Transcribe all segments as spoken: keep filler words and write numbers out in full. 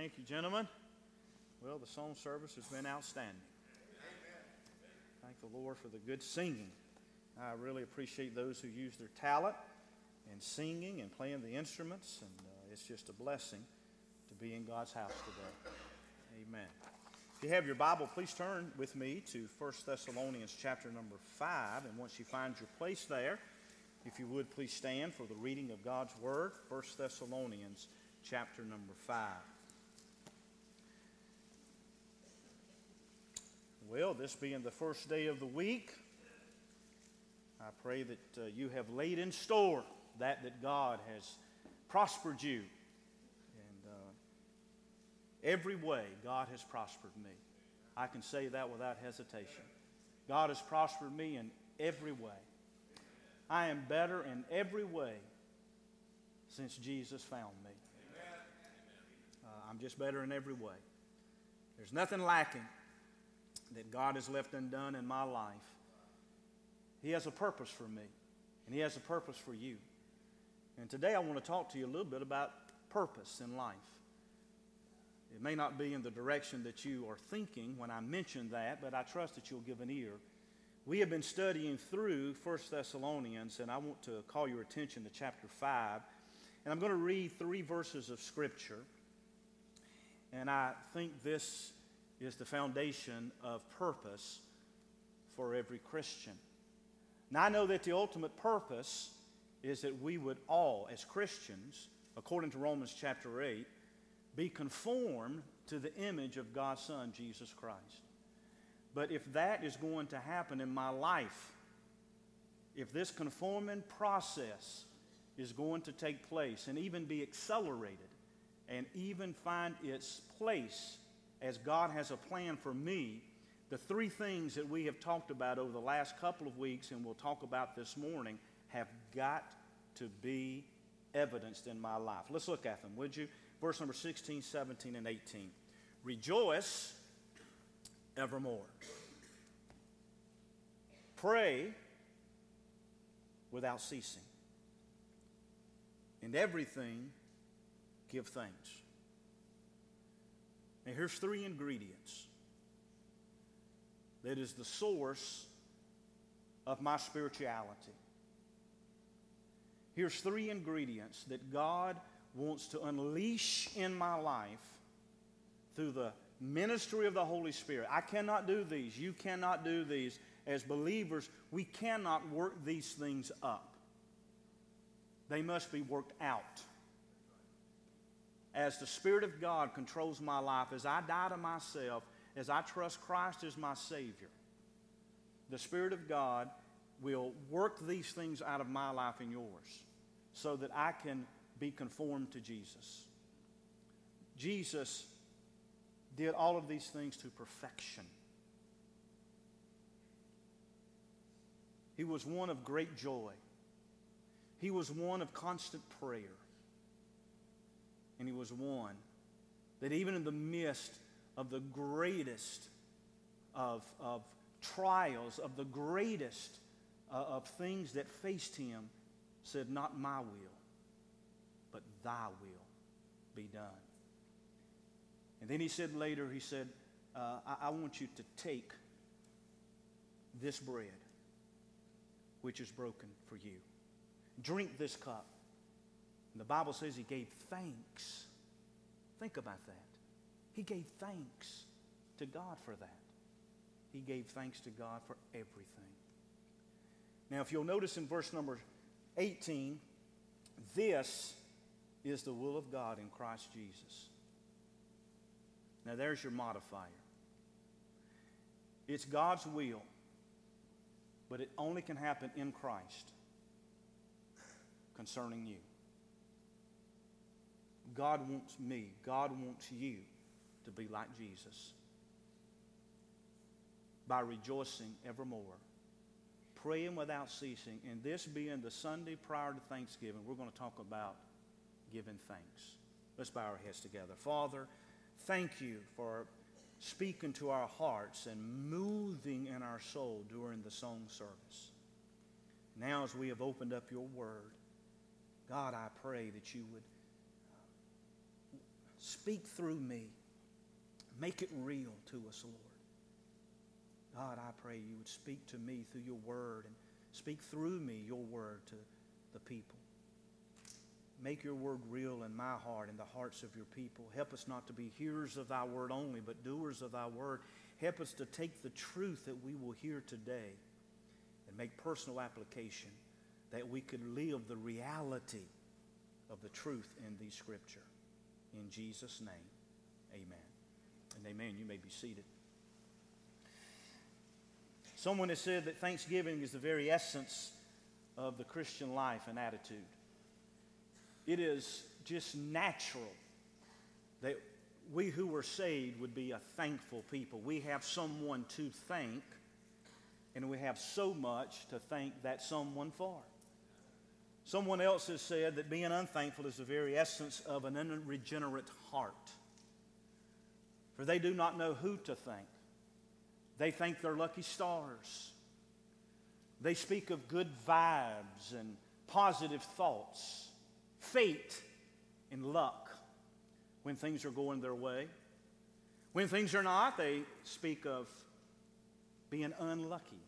Thank you, gentlemen. Well, the song service has been outstanding. Thank the Lord for the good singing. I really appreciate those who use their talent in singing and playing the instruments, and uh, it's just a blessing to be in God's house today. Amen. If you have your Bible, please turn with me to First Thessalonians chapter number five, and once you find your place there, if you would please stand for the reading of God's Word. First Thessalonians chapter number five. Well, this being the first day of the week, I pray that uh, you have laid in store that that God has prospered you. And uh, every way, God has prospered me. I can say that without hesitation. God has prospered me in every way. I am better in every way since Jesus found me. Uh, I'm just better in every way. There's nothing lacking that God has left undone in my life. He has a purpose for me, and He has a purpose for you. And today I want to talk to you a little bit about purpose in life. It may not be in the direction that you are thinking when I mention that, but I trust that you'll give an ear. We have been studying through First Thessalonians, and I want to call your attention to chapter five. And I'm going to read three verses of Scripture. And I think this is the foundation of purpose for every Christian. Now, I know that the ultimate purpose is that we would all, as Christians, according to Romans chapter eight, be conformed to the image of God's Son, Jesus Christ. But if that is going to happen in my life, if this conforming process is going to take place and even be accelerated and even find its place as God has a plan for me, the three things that we have talked about over the last couple of weeks and we'll talk about this morning have got to be evidenced in my life. Let's look at them, would you? Verse number sixteen, seventeen, and eighteen. Rejoice evermore. Pray without ceasing. In everything, give thanks. Now, here's three ingredients that is the source of my spirituality. Here's three ingredients that God wants to unleash in my life through the ministry of the Holy Spirit. I cannot do these. You cannot do these. As believers, we cannot work these things up. They must be worked out. As the Spirit of God controls my life, as I die to myself, as I trust Christ as my Savior, the Spirit of God will work these things out of my life and yours so that I can be conformed to Jesus. Jesus did all of these things to perfection. He was one of great joy. He was one of constant prayer. And he was one that even in the midst of the greatest of, of trials, of the greatest uh, of things that faced him, said, not my will, but thy will be done. And then he said later, he said, uh, I, I want you to take this bread, which is broken for you. Drink this cup. And the Bible says he gave thanks. Think about that. He gave thanks to God for that. He gave thanks to God for everything. Now, if you'll notice in verse number eighteen, this is the will of God in Christ Jesus. Now, there's your modifier. It's God's will, but it only can happen in Christ concerning you. God wants me, God wants you to be like Jesus by rejoicing evermore, praying without ceasing, and this being the Sunday prior to Thanksgiving, we're going to talk about giving thanks. Let's bow our heads together. Father, thank you for speaking to our hearts and moving in our soul during the song service. Now as we have opened up your word, God, I pray that you would speak through me. Make it real to us, Lord. God, I pray you would speak to me through your word and speak through me your word to the people. Make your word real in my heart and the hearts of your people. Help us not to be hearers of thy word only, but doers of thy word. Help us to take the truth that we will hear today and make personal application, that we could live the reality of the truth in these scripture. In Jesus' name, amen. And amen. You may be seated. Someone has said that Thanksgiving is the very essence of the Christian life and attitude. It is just natural that we who are saved would be a thankful people. We have someone to thank, and we have so much to thank that someone for. Someone else has said that being unthankful is the very essence of an unregenerate heart. For they do not know who to thank. They thank their lucky stars. They speak of good vibes and positive thoughts, fate and luck when things are going their way. When things are not, they speak of being unlucky.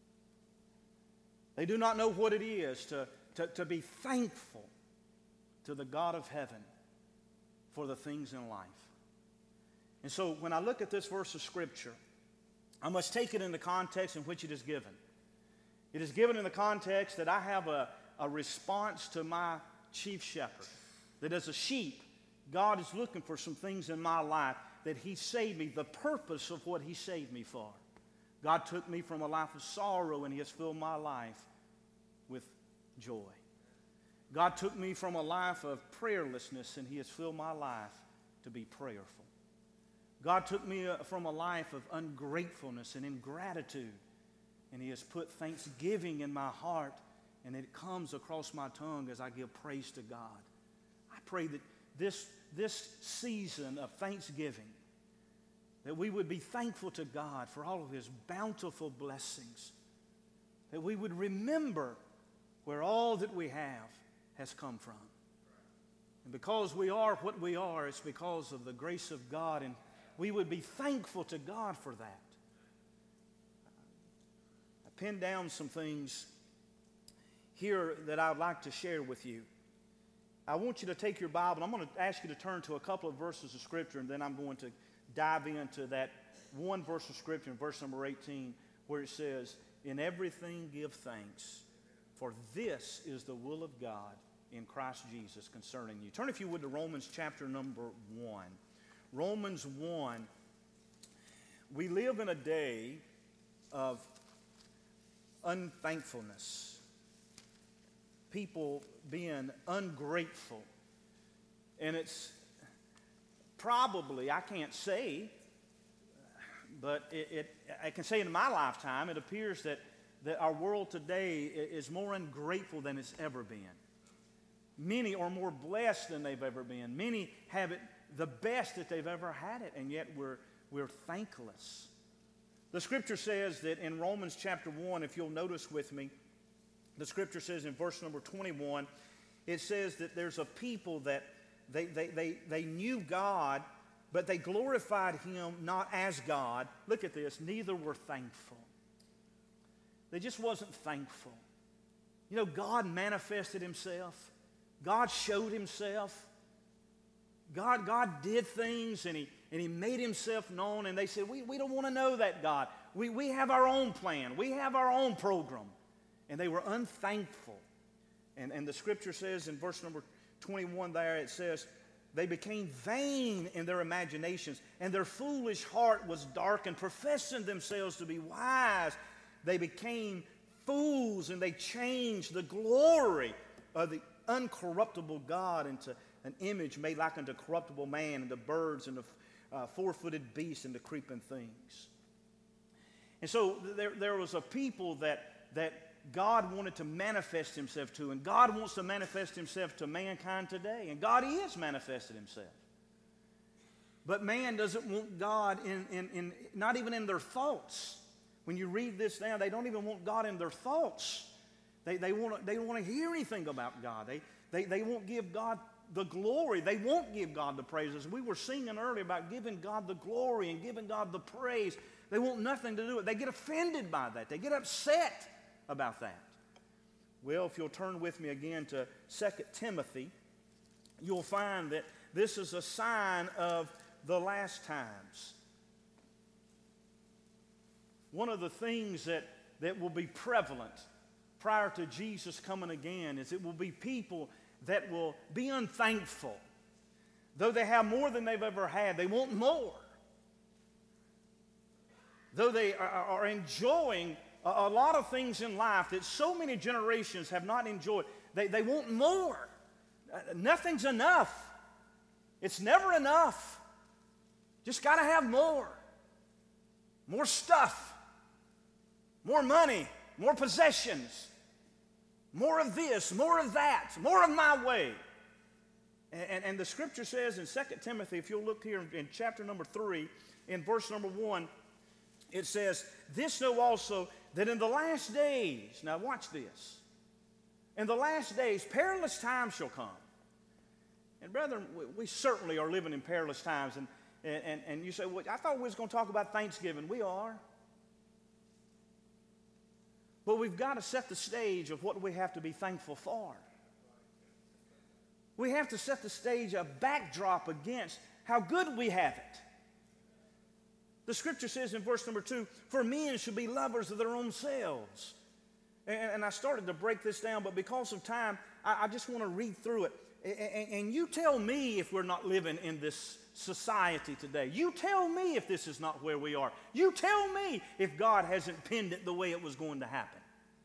They do not know what it is to, to, to be thankful to the God of heaven for the things in life. And so when I look at this verse of Scripture, I must take it in the context in which it is given. It is given in the context that I have a, a response to my chief shepherd. That as a sheep, God is looking for some things in my life that he saved me, the purpose of what he saved me for. God took me from a life of sorrow and he has filled my life with joy. God took me from a life of prayerlessness and he has filled my life to be prayerful. God took me from a life of ungratefulness and ingratitude, and he has put thanksgiving in my heart, and it comes across my tongue as I give praise to God. I pray that this, this season of Thanksgiving, that we would be thankful to God for all of his bountiful blessings, that we would remember where all that we have has come from. And because we are what we are, it's because of the grace of God, and we would be thankful to God for that. I pinned down some things here that I'd like to share with you. I want you to take your Bible. I'm going to ask you to turn to a couple of verses of Scripture, and then I'm going to dive into that one verse of Scripture in verse number eighteen, where it says, "In everything give thanks, for this is the will of God in Christ Jesus concerning you." Turn, if you would, to Romans chapter number one. Romans one. We live in a day of unthankfulness. People being ungrateful. And it's probably, I can't say, but it, it, I can say in my lifetime, it appears that, that our world today is more ungrateful than it's ever been. Many are more blessed than they've ever been. Many have it the best that they've ever had it, and yet we're, we're thankless. The Scripture says that in Romans chapter one, if you'll notice with me, the Scripture says in verse number twenty-one, it says that there's a people that they, they, they, they knew God, but they glorified him not as God. Look at this, neither were thankful. They just wasn't thankful. You know, God manifested himself. God showed himself. God, God did things, and he, and he made himself known, and they said, we, we don't want to know that God. We, we have our own plan. We have our own program. And they were unthankful. And, and the Scripture says in verse number twenty-one there, it says, they became vain in their imaginations, and their foolish heart was darkened. Professing themselves to be wise, they became fools, and they changed the glory of the uncorruptible God into an image made like unto corruptible man, and the birds, and the uh, four-footed beasts, and the creeping things. And so there, there was a people that, that God wanted to manifest himself to, and God wants to manifest himself to mankind today, and God is manifested himself. But man doesn't want God in, in, in not even in their thoughts. When you read this now, they don't even want God in their thoughts. They, they, want, they don't want to hear anything about God. They, they, they won't give God the glory. They won't give God the praises. We were singing earlier about giving God the glory and giving God the praise. They want nothing to do with it. They get offended by that. They get upset about that. Well, if you'll turn with me again to Second Timothy, you'll find that this is a sign of the last times. One of the things that, that will be prevalent prior to Jesus coming again is it will be people that will be unthankful. Though they have more than they've ever had, they want more. Though they are, are enjoying a, a lot of things in life that so many generations have not enjoyed, they, they want more. Uh, nothing's enough. It's never enough. Just got to have more. More stuff. More money. More possessions. More of this, more of that, more of my way. And, and, and the scripture says in Second Timothy, if you'll look here in, in chapter number three, in verse number one, it says, this know also that in the last days, now watch this, in the last days perilous times shall come. And brethren, we, we certainly are living in perilous times. And, and, and you say, well, I thought we was going to talk about Thanksgiving. We are. But we've got to set the stage of what we have to be thankful for. We have to set the stage, a backdrop against how good we have it. The scripture says in verse number two, for men should be lovers of their own selves. And, and I started to break this down, but because of time, I, I just want to read through it. And, and, and you tell me if we're not living in this society today. You tell me if this is not where we are. You tell me if God hasn't pinned it the way it was going to happen.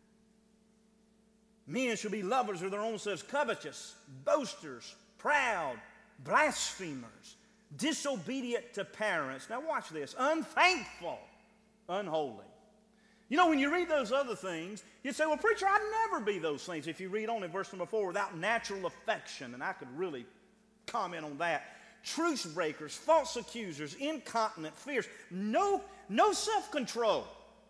Men shall be lovers of their own selves, covetous, boasters, proud, blasphemers, disobedient to parents. Now watch this. Unthankful, unholy. You know, when you read those other things, you say, well, preacher, I'd never be those things. If you read on in verse number four, without natural affection, and I could really comment on that. Truce breakers, false accusers, incontinent, fierce, no, no self-control.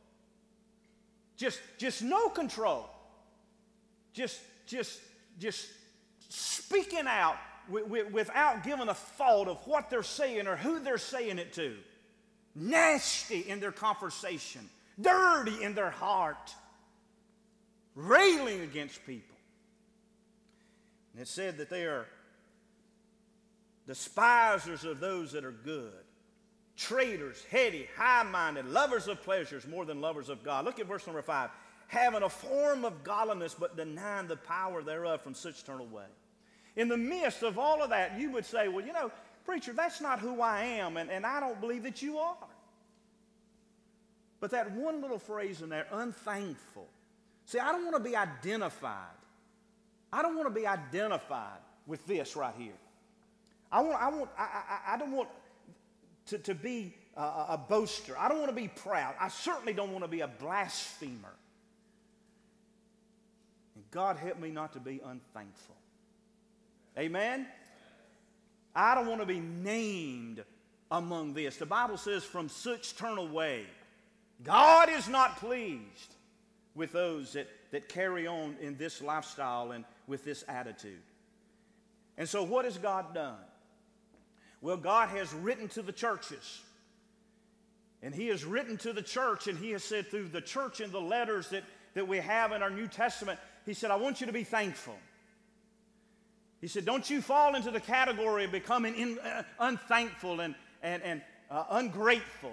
Just, just no control. Just, just, just speaking out w- w- without giving a thought of what they're saying or who they're saying it to. Nasty in their conversation, dirty in their heart, railing against people. And it said that they are despisers of those that are good, traitors, heady, high-minded, lovers of pleasures more than lovers of God. Look at verse number five. Having a form of godliness, but denying the power thereof, from such turn away. In the midst of all of that, you would say, well, you know, preacher, that's not who I am, and, and I don't believe that you are. But that one little phrase in there, unthankful. See, I don't want to be identified. I don't want to be identified with this right here. I want, I want, I, I, I don't want to, to be a, a boaster. I don't want to be proud. I certainly don't want to be a blasphemer. And God help me not to be unthankful. Amen? I don't want to be named among this. The Bible says, from such turn away. God is not pleased with those that, that carry on in this lifestyle and with this attitude. And so what has God done? Well, God has written to the churches. And He has written to the church, and He has said through the church in the letters that, that we have in our New Testament, He said, I want you to be thankful. He said, don't you fall into the category of becoming in, uh, unthankful and, and, and uh, ungrateful.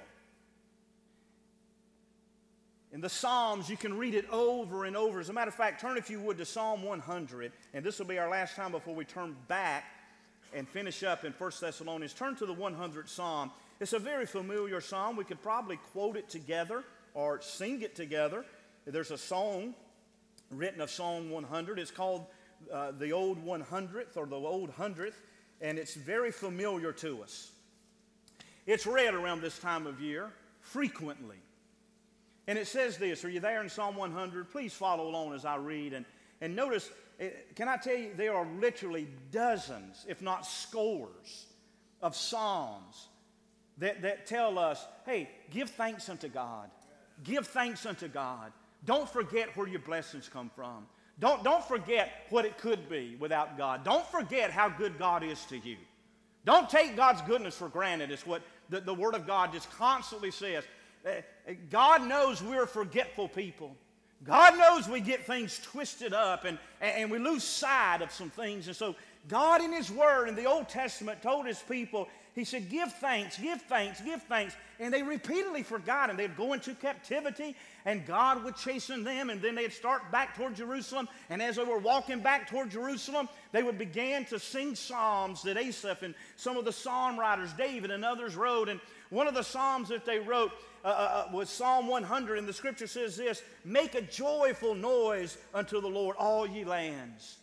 In the Psalms, you can read it over and over. As a matter of fact, turn, if you would, to Psalm one hundred. And this will be our last time before we turn back and finish up in First Thessalonians. Turn to the one hundredth Psalm. It's a very familiar psalm. We could probably quote it together or sing it together. There's a song written of Psalm one hundred. It's called uh, the Old one hundredth or the Old Hundredth, and it's very familiar to us. It's read around this time of year frequently. And it says this. Are you there in Psalm one hundred? Please follow along as I read. And, and notice, can I tell you, there are literally dozens, if not scores, of psalms that, that tell us, hey, give thanks unto God. Give thanks unto God. Don't forget where your blessings come from. Don't, don't forget what it could be without God. Don't forget how good God is to you. Don't take God's goodness for granted. It's what the, the Word of God just constantly says. Uh, God knows we're forgetful people. God knows we get things twisted up and, and we lose sight of some things. And so God in His Word in the Old Testament told His people, He said, give thanks, give thanks, give thanks. And they repeatedly forgot, and they'd go into captivity, and God would chasten them, and then they'd start back toward Jerusalem. And as they were walking back toward Jerusalem, they would begin to sing psalms that Asaph and some of the psalm writers, David and others, wrote. And one of the psalms that they wrote uh, uh, was Psalm one hundred, and the Scripture says this, make a joyful noise unto the Lord, all ye lands.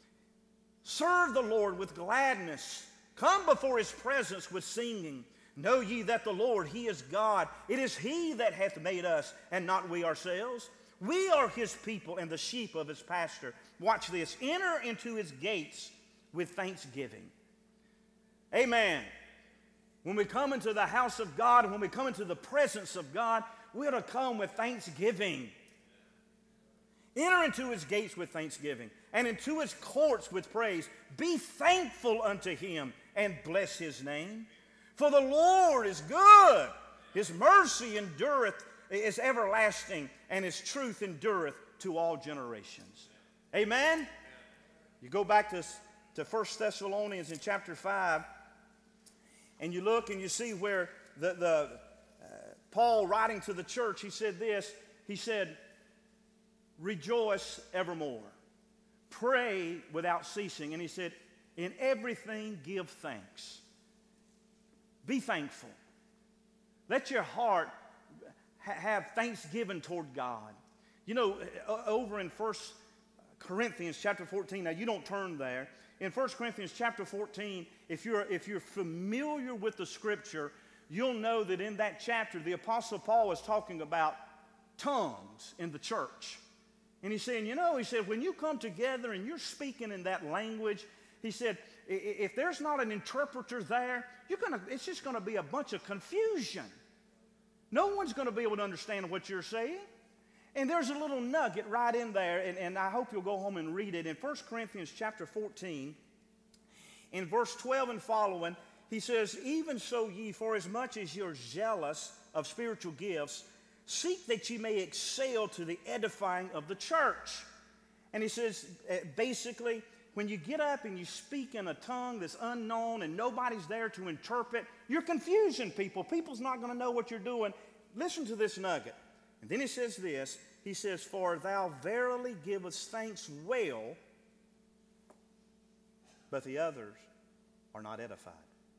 Serve the Lord with gladness. Come before His presence with singing. Know ye that the Lord, He is God. It is He that hath made us, and not we ourselves. We are His people and the sheep of His pasture. Watch this. Enter into His gates with thanksgiving. Amen. When we come into the house of God, when we come into the presence of God, we ought to come with thanksgiving. Enter into His gates with thanksgiving, and into His courts with praise. Be thankful unto Him, and bless His name. For the Lord is good. His mercy endureth, is everlasting, and His truth endureth to all generations. Amen? You go back to, to First Thessalonians in chapter five, and you look and you see where the, the uh, Paul writing to the church, he said this, he said, rejoice evermore. Pray without ceasing. And he said, in everything give thanks. Be thankful. Let your heart ha- have thanksgiving toward God. You know, over in First Corinthians chapter fourteen, now you don't turn there. In First Corinthians chapter fourteen, if you're, if you're familiar with the Scripture, you'll know that in that chapter, the Apostle Paul is talking about tongues in the church. And he's saying, you know, he said, when you come together and you're speaking in that language, he said, if there's not an interpreter there, you're gonna, it's just going to be a bunch of confusion. No one's going to be able to understand what you're saying. And there's a little nugget right in there, and, and I hope you'll go home and read it. In First Corinthians chapter fourteen, in verse twelve and following, he says, even so ye, for as much as you're jealous of spiritual gifts, seek that ye may excel to the edifying of the church. And he says, uh, basically, when you get up and you speak in a tongue that's unknown and nobody's there to interpret, you're confusing people. People's not going to know what you're doing. Listen to this nugget. And then he says this, he says, for thou verily givest thanks well, but the others are not edified.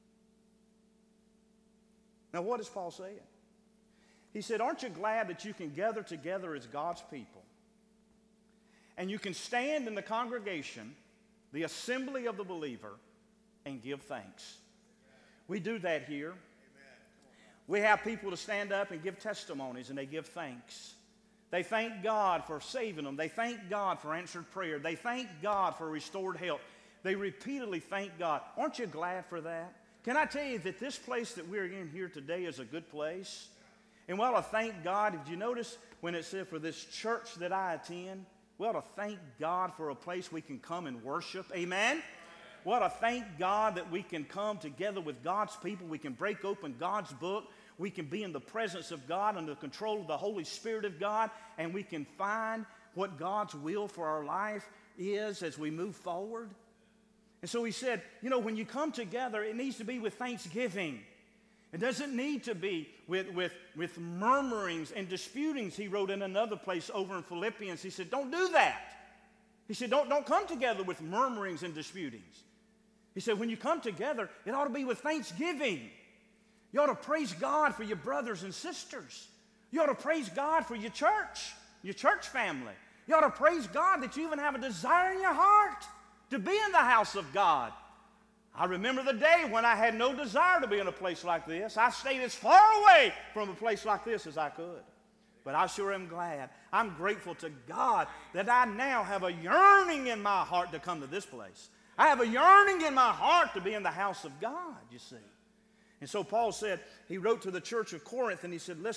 Now what is Paul saying? He said, aren't you glad that you can gather together as God's people? And you can stand in the congregation, the assembly of the believer, and give thanks. We do that here. We have people to stand up and give testimonies, and they give thanks. They thank God for saving them. They thank God for answered prayer. They thank God for restored health. They repeatedly thank God. Aren't you glad for that? Can I tell you that this place that we're in here today is a good place? And we ought to thank God. Did you notice when it said for this church that I attend, we ought to thank God for a place we can come and worship. Amen? We ought to thank God that we can come together with God's people. We can break open God's book. We can be in the presence of God under the control of the Holy Spirit of God, and we can find what God's will for our life is as we move forward. And so he said, you know, when you come together, it needs to be with thanksgiving. It doesn't need to be with, with, with murmurings and disputings. He wrote in another place over in Philippians, he said, don't do that. He said, don't, don't come together with murmurings and disputings. He said, when you come together, it ought to be with thanksgiving. You ought to praise God for your brothers and sisters. You ought to praise God for your church, your church family. You ought to praise God that you even have a desire in your heart to be in the house of God. I remember the day when I had no desire to be in a place like this. I stayed as far away from a place like this as I could. But I sure am glad. I'm grateful to God that I now have a yearning in my heart to come to this place. I have a yearning in my heart to be in the house of God, you see. And so Paul said, he wrote to the church of Corinth and he said, listen,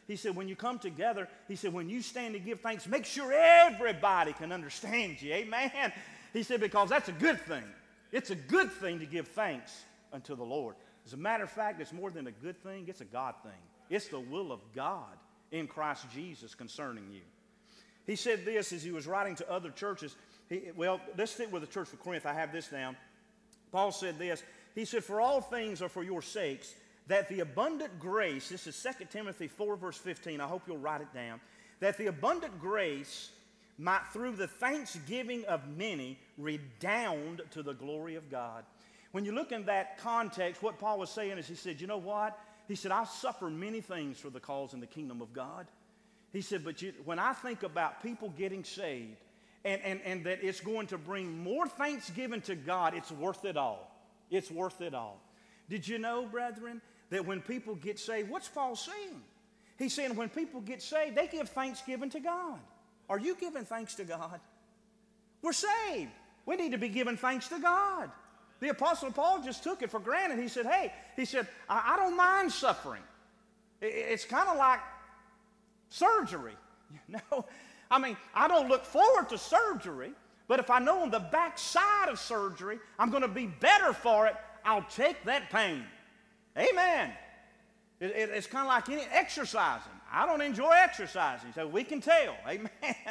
he said, when you come together, he said, when you stand to give thanks, make sure everybody can understand you. Amen. He said, because that's a good thing. It's a good thing to give thanks unto the Lord. As a matter of fact, it's more than a good thing. It's a God thing. It's the will of God in Christ Jesus concerning you. He said this as he was writing to other churches. He, well, let's stick with the church of Corinth. I have this down. Paul said this. He said, for all things are for your sakes, that the abundant grace, this is Second Timothy four, verse fifteen. I hope you'll write it down. That the abundant grace might, through the thanksgiving of many, redound to the glory of God. When you look in that context, what Paul was saying is, he said, you know what? He said, I suffer many things for the cause in the kingdom of God. He said, but you, when I think about people getting saved, and, and, and that it's going to bring more thanksgiving to God, it's worth it all. It's worth it all. Did you know, brethren, that when people get saved, what's Paul saying? He's saying when people get saved, they give thanksgiving to God. Are you giving thanks to God? We're saved. We need to be giving thanks to God. The Apostle Paul just took it for granted. He said, hey, he said, I, I don't mind suffering. It, it's kind of like surgery. You know, I mean, I don't look forward to surgery, but if I know on the backside of surgery I'm going to be better for it, I'll take that pain. Amen. It, it, it's kind of like any exercising. I don't enjoy exercising, so we can tell. Amen.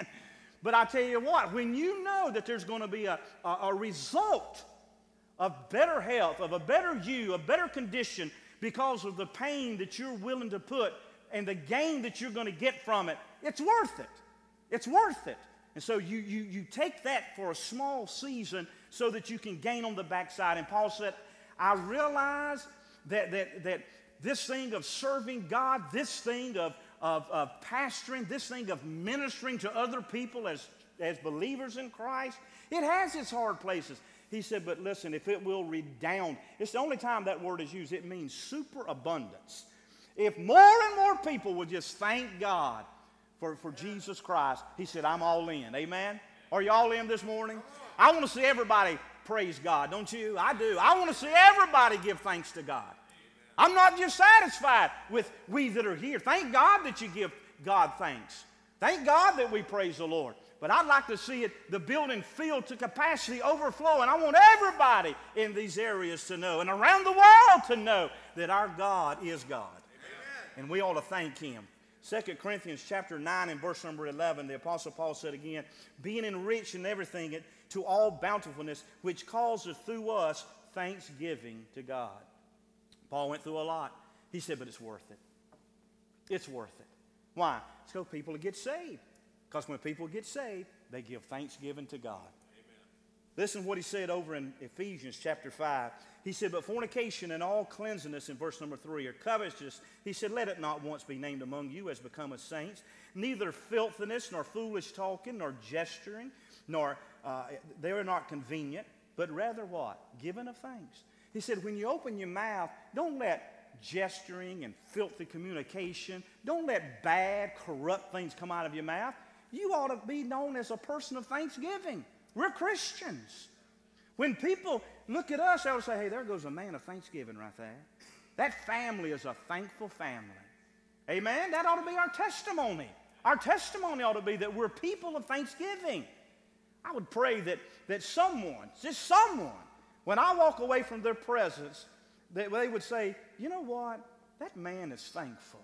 But I tell you what, when you know that there's going to be a, a, a result of better health, of a better you, a better condition because of the pain that you're willing to put and the gain that you're going to get from it, it's worth it. It's worth it. And so you, you, you take that for a small season so that you can gain on the backside. And Paul said, I realize that, that, that this thing of serving God, this thing of, of, of pastoring, this thing of ministering to other people as, as believers in Christ, it has its hard places. He said, but listen, if it will redound, it's the only time that word is used. It means superabundance. If more and more people would just thank God for, for Jesus Christ, he said, I'm all in. Amen? Are you all in this morning? I want to see everybody praise God, don't you? I do. I want to see everybody give thanks to God. I'm not just satisfied with we that are here. Thank God that you give God thanks. Thank God that we praise the Lord. But I'd like to see it, the building filled to capacity, overflowing. I want everybody in these areas to know and around the world to know that our God is God. Amen. And we ought to thank Him. Second Corinthians chapter nine and verse number eleven, the Apostle Paul said again, being enriched in everything to all bountifulness, which causes through us thanksgiving to God. Paul went through a lot. He said, but it's worth it. It's worth it. Why? It's because people get saved. Because when people get saved, they give thanksgiving to God. Amen. Listen to what he said over in Ephesians chapter five. He said, but fornication and all cleanliness in verse number three are covetous. He said, let it not once be named among you as becometh saints, neither filthiness, nor foolish talking, nor gesturing, nor uh, they are not convenient, but rather what? Giving of thanks. He said, when you open your mouth, don't let gesturing and filthy communication, don't let bad, corrupt things come out of your mouth. You ought to be known as a person of thanksgiving. We're Christians. When people look at us, they'll say, hey, there goes a man of thanksgiving right there. That family is a thankful family. Amen? That ought to be our testimony. Our testimony ought to be that we're people of thanksgiving. I would pray that, that someone, just someone, when I walk away from their presence, that they would say, you know what? That man is thankful.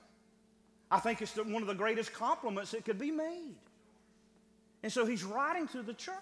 I think it's the, one of the greatest compliments that could be made. And so he's writing to the church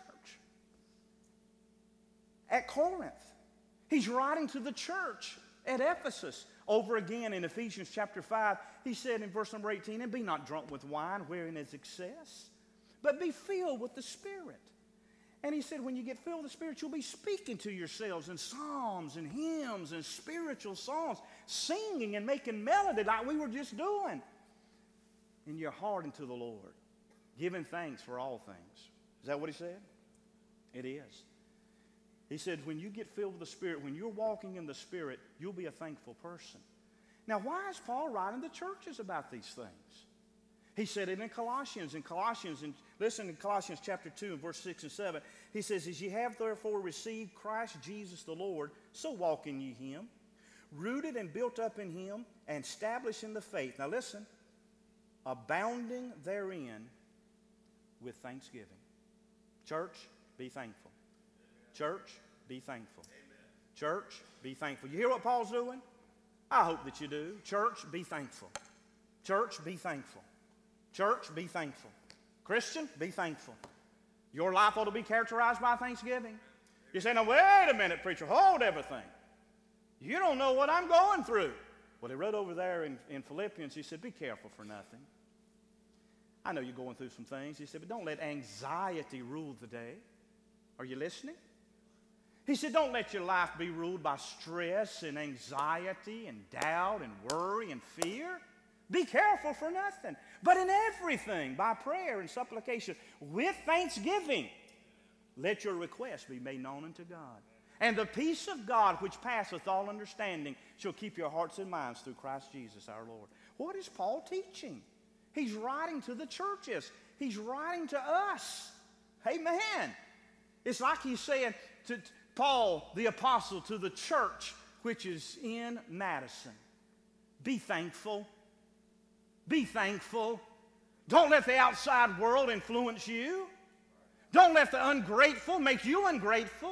at Corinth. He's writing to the church at Ephesus. Over again in Ephesians chapter five, he said in verse number eighteen, and be not drunk with wine wherein is excess, but be filled with the Spirit. And he said, when you get filled with the Spirit, you'll be speaking to yourselves in psalms and hymns and spiritual songs, singing and making melody like we were just doing in your heart unto the Lord, giving thanks for all things. Is that what he said? It is. He said, when you get filled with the Spirit, when you're walking in the Spirit, you'll be a thankful person. Now, why is Paul writing to churches about these things? He said it in Colossians. In Colossians, and listen in Colossians chapter two and verse six and seven. He says, as ye have therefore received Christ Jesus the Lord, so walk in ye him, rooted and built up in him, and established in the faith. Now listen, abounding therein with thanksgiving. Church, be thankful. Church, be thankful. Church, be thankful. You hear what Paul's doing? I hope that you do. Church, be thankful. Church, be thankful. Church, be thankful. Christian, be thankful. Your life ought to be characterized by thanksgiving. You say, now wait a minute, preacher, hold everything. You don't know what I'm going through. Well, he wrote over there in, in Philippians, he said, be careful for nothing. I know you're going through some things. He said, but don't let anxiety rule the day. Are you listening? He said, don't let your life be ruled by stress and anxiety and doubt and worry and fear. Be careful for nothing. But in everything, by prayer and supplication, with thanksgiving, let your requests be made known unto God. And the peace of God, which passeth all understanding, shall keep your hearts and minds through Christ Jesus our Lord. What is Paul teaching? He's writing to the churches. He's writing to us. Amen. It's like he's saying to Paul, the apostle, to the church which is in Madison, be thankful. Be thankful. Don't let the outside world influence you. Don't let the ungrateful make you ungrateful.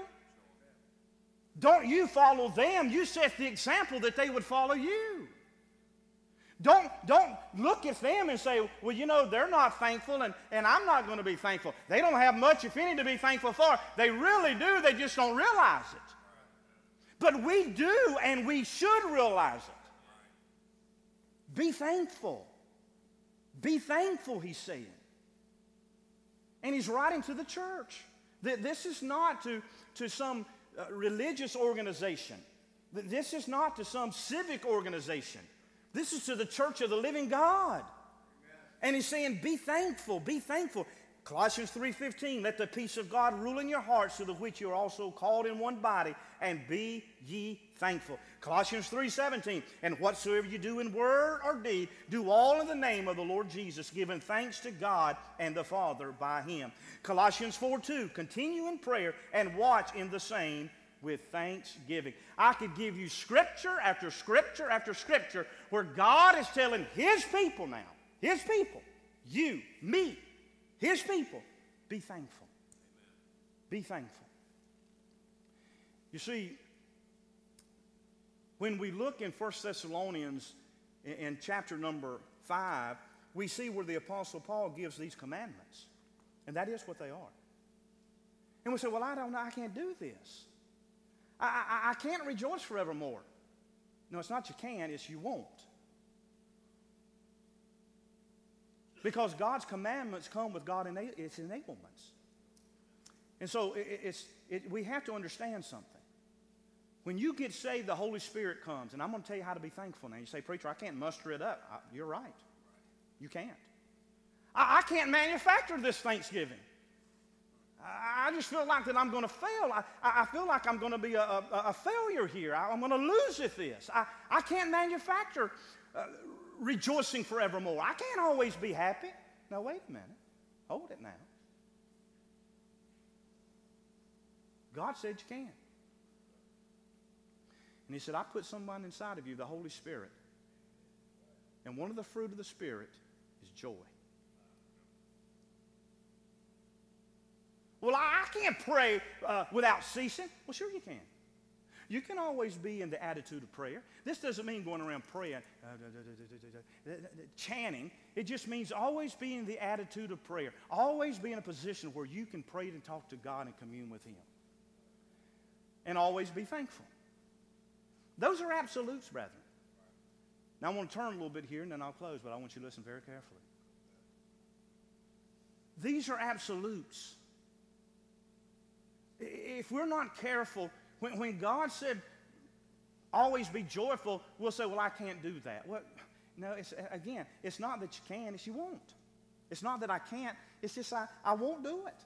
Don't you follow them. You set the example that they would follow you. Don't, don't look at them and say, well, you know, they're not thankful and, and I'm not going to be thankful. They don't have much, if any, to be thankful for. They really do. They just don't realize it. But we do, and we should realize it. Be thankful. Be thankful, he's saying. And he's writing to the church. This is not to, to some uh, religious organization. This is not to some civic organization. This is to the church of the living God. Amen. And he's saying, be thankful, be thankful. Colossians three fifteen, let the peace of God rule in your hearts, to the which you are also called in one body, and be ye thankful. Colossians three seventeen, and whatsoever you do in word or deed, do all in the name of the Lord Jesus, giving thanks to God and the Father by him. Colossians four two, continue in prayer and watch in the same with thanksgiving. I could give you scripture after scripture after scripture where God is telling his people now, his people, you, me, his people, be thankful. Be thankful. You see, when we look in First Thessalonians in, in chapter number five, we see where the Apostle Paul gives these commandments. And that is what they are. And we say, well, I don't know, I can't do this. I, I, I can't rejoice forevermore. No, it's not you can, it's you won't. Because God's commandments come with God and its enablements. And so it, it's, it, we have to understand something. When you get saved, the Holy Spirit comes. And I'm going to tell you how to be thankful now. You say, preacher, I can't muster it up. I, you're right. You can't. I, I can't manufacture this Thanksgiving. I, I just feel like that I'm going to fail. I, I feel like I'm going to be a, a, a failure here. I, I'm going to lose at this. I, I can't manufacture uh, rejoicing forevermore. I can't always be happy. Now, wait a minute. Hold it now. God said you can. And he said, I put someone inside of you, the Holy Spirit. And one of the fruit of the Spirit is joy. Well, I can't pray uh, without ceasing. Well, sure you can. You can always be in the attitude of prayer. This doesn't mean going around praying, uh, da, da, da, da, da, da, chanting. It just means always be in the attitude of prayer. Always be in a position where you can pray and talk to God and commune with him. And always be thankful. Those are absolutes, brethren. Now, I want to turn a little bit here, and then I'll close, but I want you to listen very carefully. These are absolutes. If we're not careful, when, when God said, always be joyful, we'll say, well, I can't do that. Well, no, it's, again, it's not that you can, it's you won't. It's not that I can't, it's just I, I won't do it.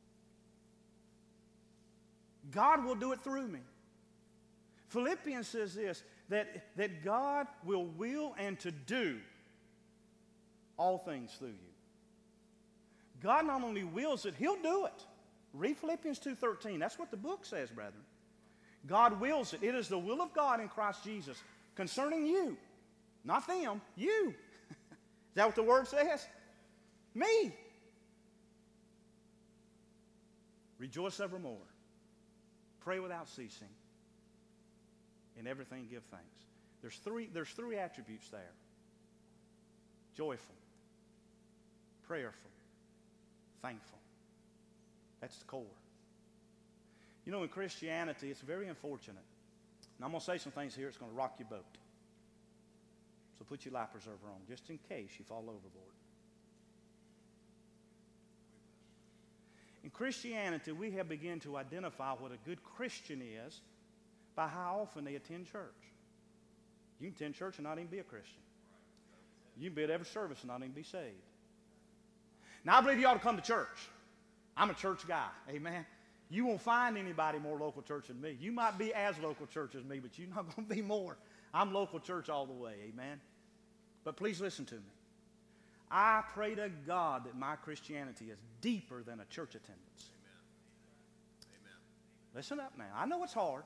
God will do it through me. Philippians says this, that, that God will will and to do all things through you. God not only wills it, he'll do it. Read Philippians two thirteen. That's what the book says, brethren. God wills it. It is the will of God in Christ Jesus concerning you. Not them, you. Is that what the Word says? Me. Rejoice evermore. Pray without ceasing. In everything give thanks. There's three, there's three attributes there. Joyful, prayerful, thankful. That's the core. You know, in Christianity, it's very unfortunate. And I'm going to say some things here that's going to rock your boat. So put your life preserver on, just in case you fall overboard. In Christianity, we have begun to identify what a good Christian is by how often they attend church. You can attend church and not even be a Christian. You can be at every service and not even be saved. Now, I believe you ought to come to church. I'm a church guy. Amen. You won't find anybody more local church than me. You might be as local church as me, but you're not going to be more. I'm local church all the way. Amen. But please listen to me. I pray to God that my Christianity is deeper than a church attendance. Amen. Amen. Listen up now. I know it's hard.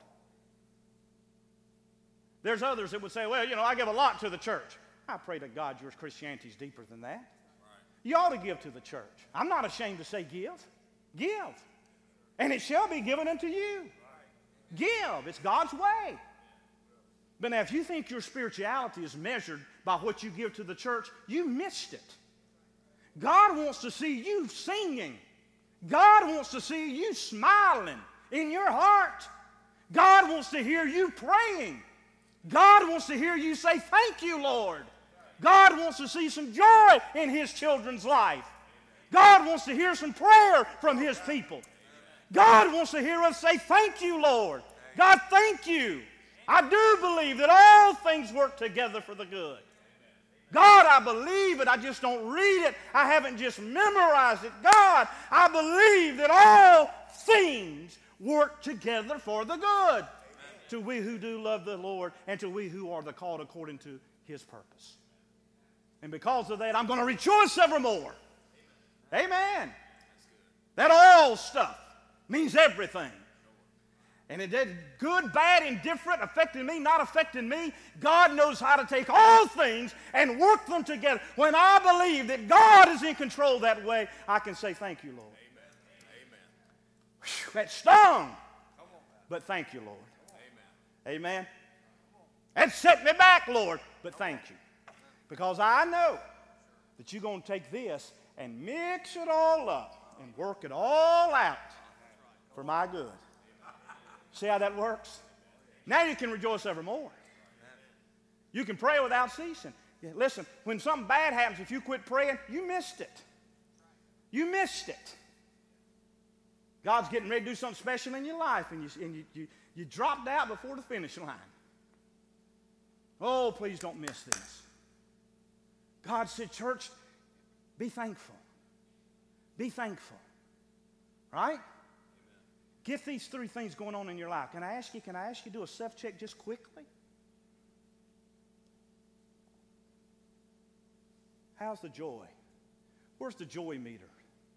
There's others that would say, well, you know, I give a lot to the church. I pray to God your Christianity is deeper than that. Right. You ought to give to the church. I'm not ashamed to say give. Give. And it shall be given unto you. Right. Give. It's God's way. But now if you think your spirituality is measured by what you give to the church, you missed it. God wants to see you singing. God wants to see you smiling in your heart. God wants to hear you praying. God wants to hear you say, thank you, Lord. God wants to see some joy in His children's life. God wants to hear some prayer from His people. God wants to hear us say, thank you, Lord. God, thank you. I do believe that all things work together for the good. God, I believe it. I just don't read it. I haven't just memorized it. God, I believe that all things work together for the good. To we who do love the Lord and to we who are the called according to His purpose. And because of that, I'm going to rejoice evermore. Amen. Amen. That all stuff means everything. And it did good, bad, indifferent, affecting me, not affecting me. God knows how to take all things and work them together. When I believe that God is in control that way, I can say, thank you, Lord. Amen. Amen. Whew, that stung. But thank you, Lord. Amen. Amen. That set me back, Lord. But thank you. Because I know that you're going to take this and mix it all up and work it all out for my good. See how that works? Now you can rejoice evermore. You can pray without ceasing. Listen, when something bad happens, if you quit praying, you missed it. You missed it. God's getting ready to do something special in your life, and you, and you, you, you dropped out before the finish line. Oh, please don't miss this. God said, church, be thankful. Be thankful. Right? Get these three things going on in your life. Can I ask you, can I ask you to do a self-check just quickly? How's the joy? Where's the joy meter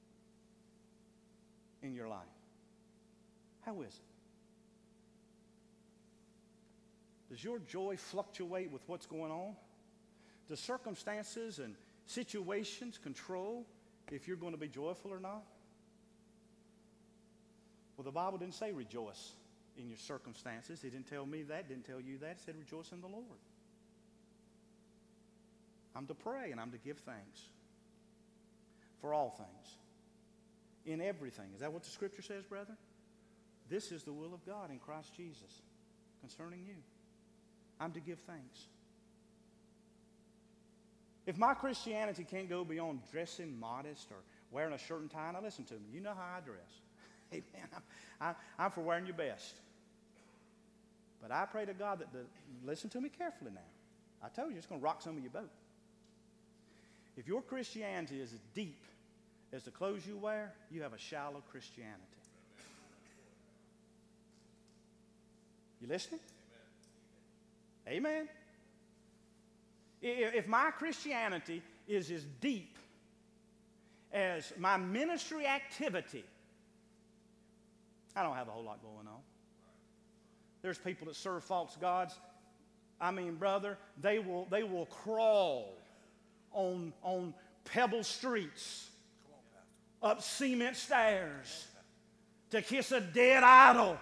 in your life? How is it? Does your joy fluctuate with what's going on? Does circumstances and situations control if you're going to be joyful or not? Well, the Bible didn't say rejoice in your circumstances. It didn't tell me that. It didn't tell you that. It said rejoice in the Lord. I'm to pray and I'm to give thanks for all things, in everything. Is that what the Scripture says, brethren? This is the will of God in Christ Jesus concerning you. I'm to give thanks. If my Christianity can't go beyond dressing modest or wearing a shirt and tie, now listen to me. You know how I dress. Amen. I'm, I, I'm for wearing your best. But I pray to God that, the, listen to me carefully now. I told you it's going to rock some of your boat. If your Christianity is as deep as the clothes you wear, you have a shallow Christianity. You listening? Amen. Amen. If my Christianity is as deep as my ministry activity, I don't have a whole lot going on. There's people that serve false gods. I mean, brother, they will, they will crawl on, on pebble streets, up cement stairs, to kiss a dead idol.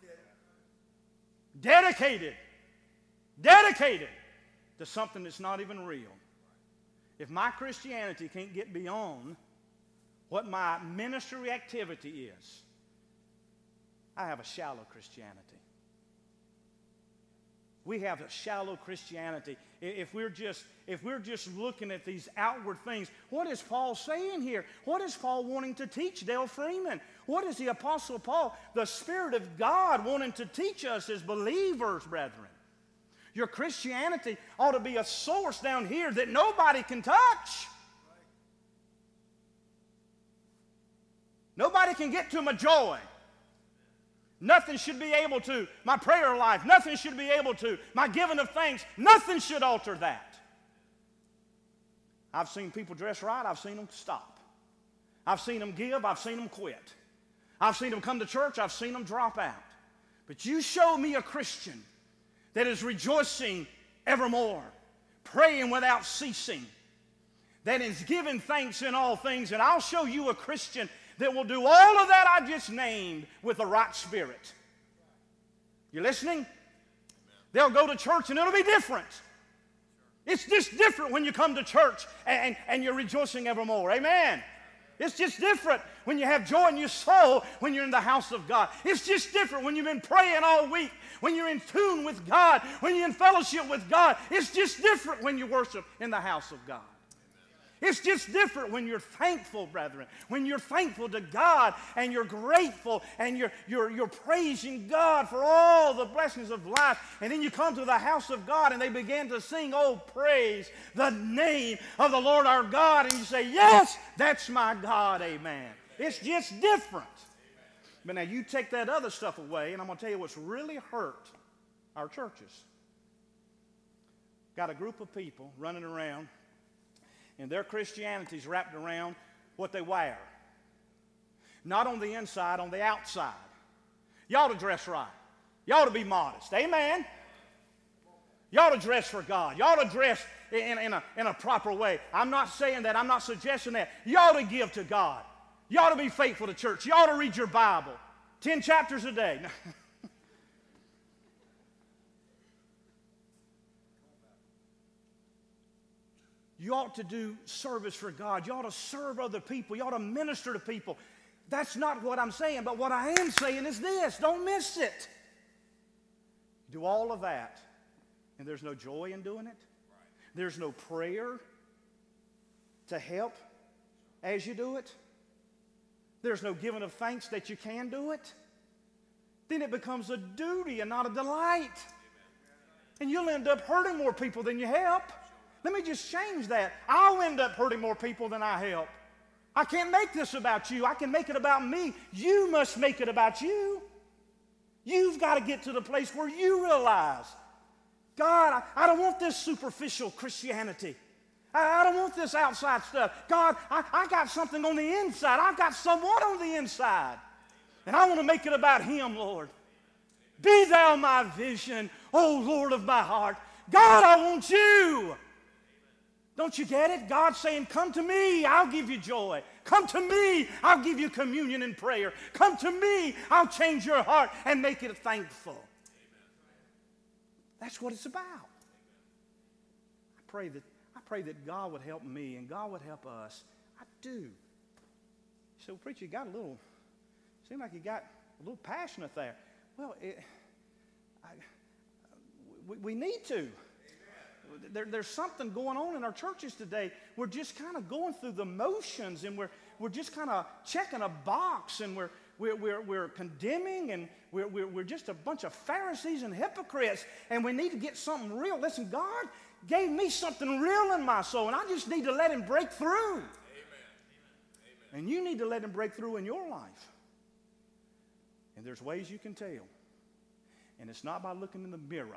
Dedicated, dedicated to something that's not even real. If my Christianity can't get beyond what my ministry activity is, I have a shallow Christianity. We have a shallow Christianity. If we're just, if we're just looking at these outward things, what is Paul saying here? What is Paul wanting to teach Dale Freeman? What is the Apostle Paul, the Spirit of God, wanting to teach us as believers, brethren? Your Christianity ought to be a source down here that nobody can touch. Nobody can get to my joy. Nothing should be able to. My prayer life, nothing should be able to. My giving of thanks, nothing should alter that. I've seen people dress right. I've seen them stop. I've seen them give. I've seen them quit. I've seen them come to church. I've seen them drop out. But you show me a Christian that is rejoicing evermore, praying without ceasing, that is giving thanks in all things, and I'll show you a Christian that will do all of that I just named with the right spirit. You listening? Amen. They'll go to church and it'll be different. It's just different when you come to church and, and, and you're rejoicing evermore. Amen. It's just different when you have joy in your soul when you're in the house of God. It's just different when you've been praying all week, when you're in tune with God, when you're in fellowship with God. It's just different when you worship in the house of God. It's just different when you're thankful, brethren. When you're thankful to God and you're grateful and you're, you're, you're praising God for all the blessings of life. And then you come to the house of God and they begin to sing, oh, praise the name of the Lord our God. And you say, yes, that's my God, amen. It's just different. But now you take that other stuff away and I'm going to tell you what's really hurt our churches. Got a group of people running around and their Christianity is wrapped around what they wear. Not on the inside, on the outside. You ought to dress right. You ought to be modest. Amen? You ought to dress for God. You ought to dress in, in, a, in a proper way. I'm not saying that. I'm not suggesting that. You ought to give to God. You ought to be faithful to church. You ought to read your Bible. Ten chapters a day. You ought to do service for God. You ought to serve other people. You ought to minister to people. That's not what I'm saying, but what I am saying is this. Don't miss it. Do all of that, and there's no joy in doing it. There's no prayer to help as you do it. There's no giving of thanks that you can do it. Then it becomes a duty and not a delight. And you'll end up hurting more people than you help. Let me just change that. I'll end up hurting more people than I help. I can't make this about you. I can make it about me. You must make it about you. You've got to get to the place where you realize, God, I, I don't want this superficial Christianity. I, I don't want this outside stuff. God, I, I got something on the inside. I've got someone on the inside. And I want to make it about Him, Lord. Be Thou my vision, O Lord of my heart. God, I want You. Don't you get it? God's saying, come to me, I'll give you joy. Come to me, I'll give you communion and prayer. Come to me, I'll change your heart and make it thankful. Amen. That's what it's about. I pray that, I pray that God would help me and God would help us. I do. So, preacher, you got a little, seemed like you got a little passionate there. Well, it, I, we, we need to. There, there's something going on in our churches today. We're just kind of going through the motions, and we're, we're just kind of checking a box, and we're, we're, we're, we're condemning, and we're, we're, we're just a bunch of Pharisees and hypocrites, and we need to get something real. Listen, God gave me something real in my soul, and I just need to let Him break through. Amen. And you need to let Him break through in your life. And there's ways you can tell. And it's not by looking in the mirror.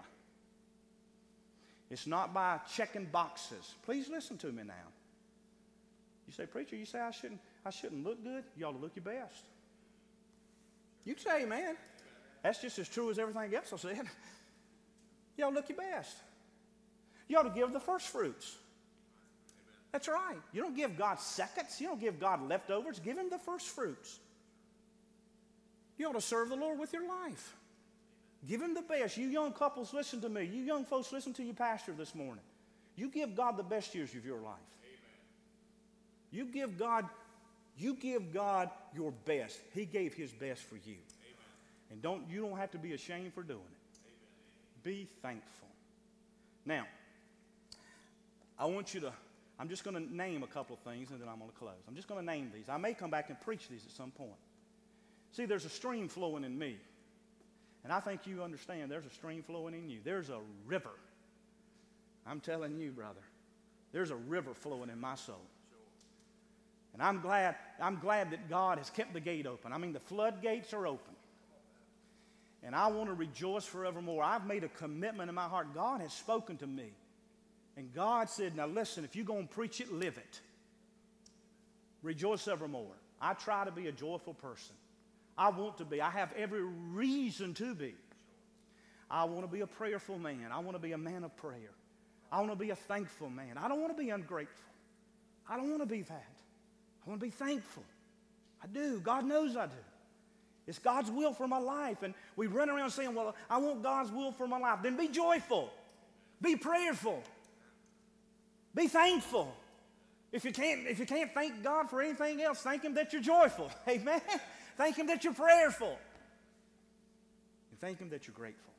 It's not by checking boxes. Please listen to me now. You say, preacher, you say I shouldn't, I shouldn't look good? You ought to look your best. You can say amen. That's just as true as everything else I said. You ought to look your best. You ought to give the first fruits. That's right. You don't give God seconds. You don't give God leftovers. Give him the first fruits. You ought to serve the Lord with your life. Give him the best. You young couples, listen to me. You young folks, listen to your pastor this morning. You give God the best years of your life. Amen. You give God, you give God your best. He gave his best for you. Amen. And don't you don't have to be ashamed for doing it. Amen. Be thankful. Now, I want you to, I'm just going to name a couple of things and then I'm going to close. I'm just going to name these. I may come back and preach these at some point. See, there's a stream flowing in me. And I think you understand there's a stream flowing in you. There's a river. I'm telling you, brother, there's a river flowing in my soul. And I'm glad, I'm glad that God has kept the gate open. I mean, the floodgates are open. And I want to rejoice forevermore. I've made a commitment in my heart. God has spoken to me. And God said, now listen, if you're going to preach it, live it. Rejoice evermore. I try to be a joyful person. I want to be. I have every reason to be. I want to be a prayerful man. I want to be a man of prayer. I want to be a thankful man. I don't want to be ungrateful. I don't want to be that. I want to be thankful. I do. God knows I do. It's God's will for my life. And we run around saying, well, I want God's will for my life. Then be joyful. Be prayerful. Be thankful. If you can't, if you can't thank God for anything else, thank him that you're joyful. Amen. Thank him that you're prayerful. And thank him that you're grateful.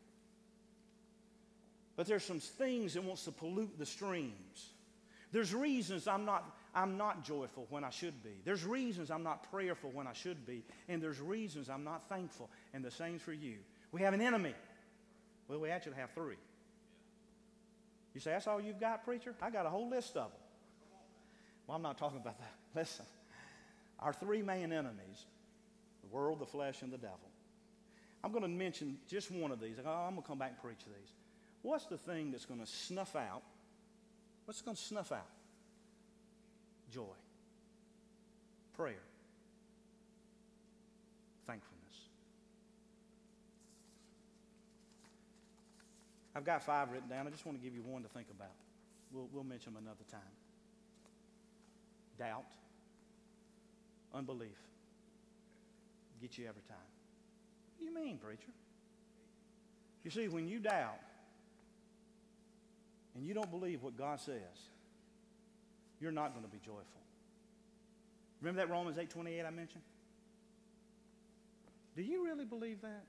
But there's some things that wants to pollute the streams. There's reasons I'm not, I'm not joyful when I should be. There's reasons I'm not prayerful when I should be. And there's reasons I'm not thankful. And the same's for you. We have an enemy. Well, we actually have three. You say, that's all you've got, preacher? I got a whole list of them. Well, I'm not talking about that. Listen, our three main enemies, the world, the flesh, and the devil. I'm going to mention just one of these. I'm going to come back and preach these. What's the thing that's going to snuff out? What's going to snuff out? Joy. Prayer. Thankfulness. I've got five written down. I just want to give you one to think about. We'll, we'll mention them another time. Doubt. Unbelief. Get you every time. What do you mean, preacher? You see, when you doubt and you don't believe what God says, you're not going to be joyful. Remember that Romans eight twenty-eight I mentioned? Do you really believe that?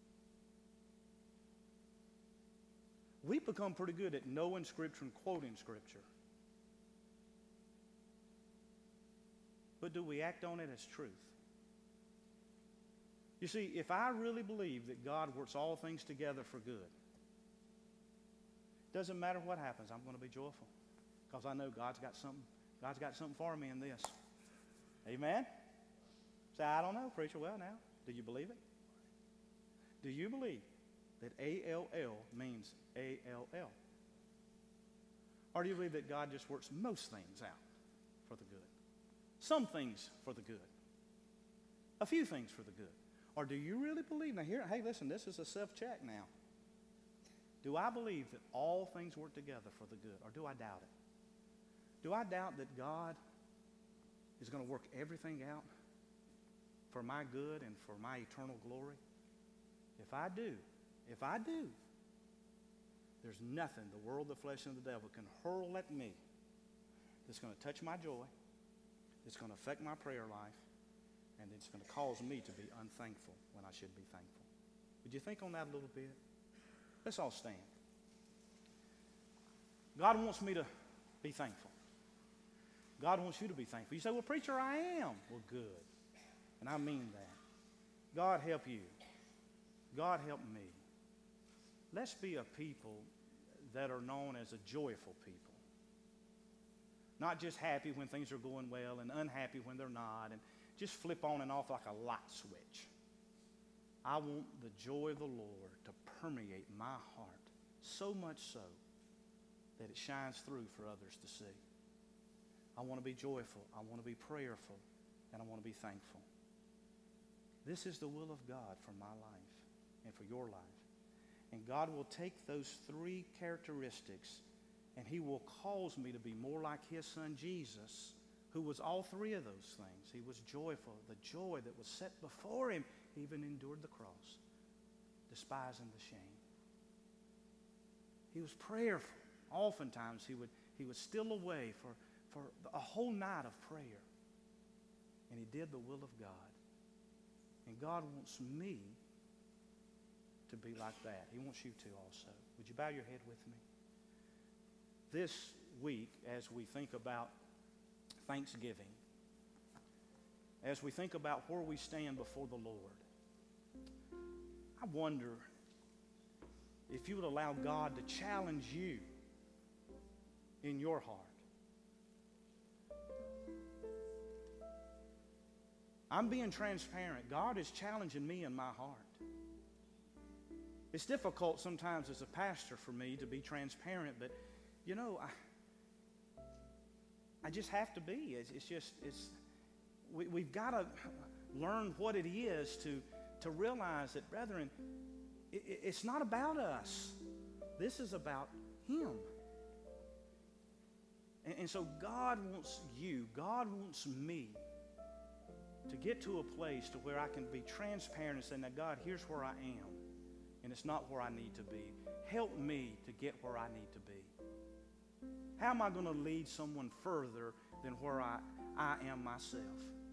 We've become pretty good at knowing Scripture and quoting Scripture. But do we act on it as truth? You see, if I really believe that God works all things together for good, doesn't matter what happens, I'm going to be joyful. Because I know God's got something, God's got something for me in this. Amen? Say, I don't know, preacher. Well, now, do you believe it? Do you believe that A L L means A L L? Or do you believe that God just works most things out for the good? Some things for the good. A few things for the good. Or do you really believe? Now here, hey, listen, this is a self-check now. Do I believe that all things work together for the good? Or do I doubt it? Do I doubt that God is going to work everything out for my good and for my eternal glory? If I do, if I do, there's nothing the world, the flesh, and the devil can hurl at me that's going to touch my joy, that's going to affect my prayer life, and it's going to cause me to be unthankful when I should be thankful. Would you think on that a little bit? Let's all stand. God wants me to be thankful. God wants you to be thankful. You say, well, preacher, I am. Well, good. And I mean that. God help you. God help me. Let's be a people that are known as a joyful people. Not just happy when things are going well and unhappy when they're not, and just flip on and off like a light switch. I want the joy of the Lord to permeate my heart so much so that it shines through for others to see. I want to be joyful. I want to be prayerful. And I want to be thankful. This is the will of God for my life and for your life. And God will take those three characteristics And He will cause me to be more like His Son Jesus, who was all three of those things. He was joyful. The joy that was set before Him, He even endured the cross, despising the shame. He was prayerful. Oftentimes He would, he would steal away for, for a whole night of prayer. And He did the will of God. And God wants me to be like that. He wants you to also. Would you bow your head with me? This week, as we think about Thanksgiving, as we think about where we stand before the Lord, I wonder if you would allow God to challenge you in your heart. I'm being transparent. God is challenging me in my heart. It's difficult sometimes as a pastor for me to be transparent, but you know, I, I just have to be. It's, it's just, it's, we, we've got to learn what it is to, to realize that, brethren, it, it, it's not about us. This is about Him. And, and so God wants you, God wants me to get to a place to where I can be transparent and say, now, God, here's where I am, and it's not where I need to be. Help me to get where I need to be. How am I going to lead someone further than where I, I am myself?